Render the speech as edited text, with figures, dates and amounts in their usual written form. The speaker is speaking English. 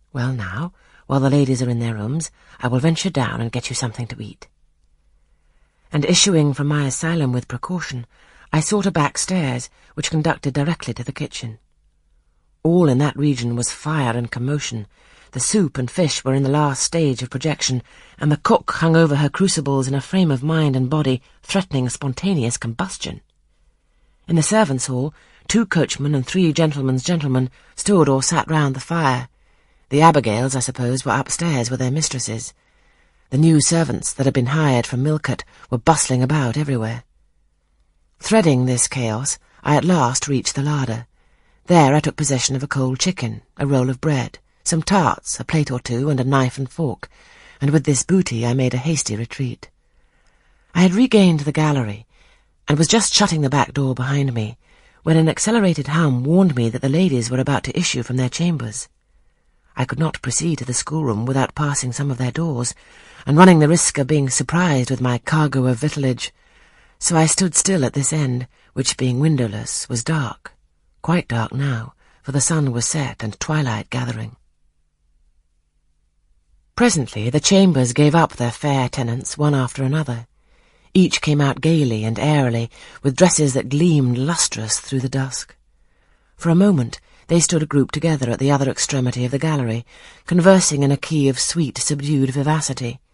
Well now, while the ladies are in their rooms, I will venture down and get you something to eat. And issuing from my asylum with precaution, I sought a back stairs which conducted directly to the kitchen. All in that region was fire and commotion. The soup and fish were in the last stage of projection, and the cook hung over her crucibles in a frame of mind and body threatening spontaneous combustion. In the servants' hall, 2 coachmen and 3 gentlemen's gentlemen stood or sat round the fire. The Abigails, I suppose, were upstairs with their mistresses. The new servants that had been hired from Millcote were bustling about everywhere. Threading this chaos, I at last reached the larder. There I took possession of a cold chicken, a roll of bread, some tarts, a plate or 2, and a knife and fork, and with this booty I made a hasty retreat. I had regained the gallery, and was just shutting the back door behind me, when an accelerated hum warned me that the ladies were about to issue from their chambers. I could not proceed to the schoolroom without passing some of their doors, and running the risk of being surprised with my cargo of victuallage, so I stood still at this end, which, being windowless, was dark, quite dark now, for the sun was set and twilight gathering. Presently the chambers gave up their fair tenants one after another. Each came out gaily and airily, with dresses that gleamed lustrous through the dusk. For a moment they stood grouped together at the other extremity of the gallery, conversing in a key of sweet, subdued vivacity.